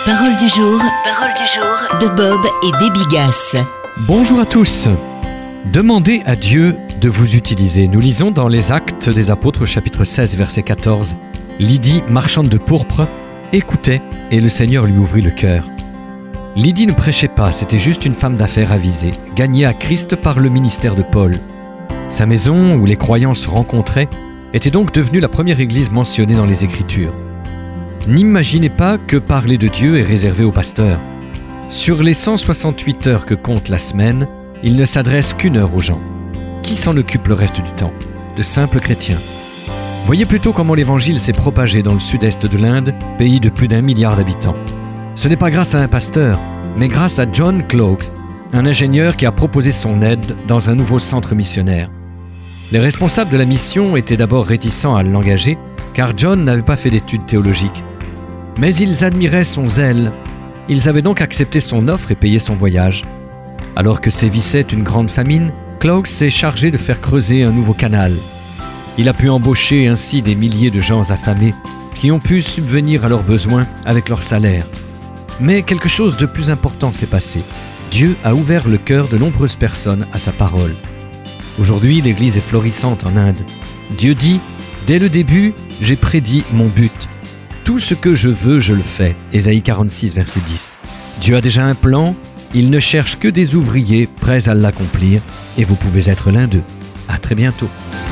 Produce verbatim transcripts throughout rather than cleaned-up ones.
Parole du jour, parole du jour de Bob et Debbie Gass. Bonjour à tous. Demandez à Dieu de vous utiliser. Nous lisons dans les Actes des Apôtres, chapitre seize, verset quatorze. Lydie, marchande de pourpre, écoutait et le Seigneur lui ouvrit le cœur. Lydie ne prêchait pas, c'était juste une femme d'affaires avisée, gagnée à Christ par le ministère de Paul. Sa maison, où les croyants se rencontraient, était donc devenue la première église mentionnée dans les Écritures. N'imaginez pas que parler de Dieu est réservé aux pasteurs. Sur les cent soixante-huit heures que compte la semaine, il ne s'adresse qu'une heure aux gens. Qui s'en occupe le reste du temps? De simples chrétiens. Voyez plutôt comment l'évangile s'est propagé dans le sud-est de l'Inde, pays de plus d'un milliard d'habitants. Ce n'est pas grâce à un pasteur, mais grâce à John Cloak, un ingénieur qui a proposé son aide dans un nouveau centre missionnaire. Les responsables de la mission étaient d'abord réticents à l'engager, car John n'avait pas fait d'études théologiques. Mais ils admiraient son zèle. Ils avaient donc accepté son offre et payé son voyage. Alors que sévissait une grande famine, Cloak s'est chargé de faire creuser un nouveau canal. Il a pu embaucher ainsi des milliers de gens affamés qui ont pu subvenir à leurs besoins avec leur salaire. Mais quelque chose de plus important s'est passé. Dieu a ouvert le cœur de nombreuses personnes à sa parole. Aujourd'hui, l'Église est florissante en Inde. Dieu dit, dès le début, j'ai prédit mon but. Tout ce que je veux, je le fais. Ésaïe quarante-six, verset dix. Dieu a déjà un plan, il ne cherche que des ouvriers prêts à l'accomplir, et vous pouvez être l'un d'eux. À très bientôt.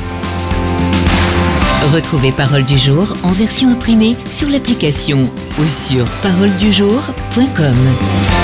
Retrouvez Parole du jour en version imprimée sur l'application ou sur parole du jour point com.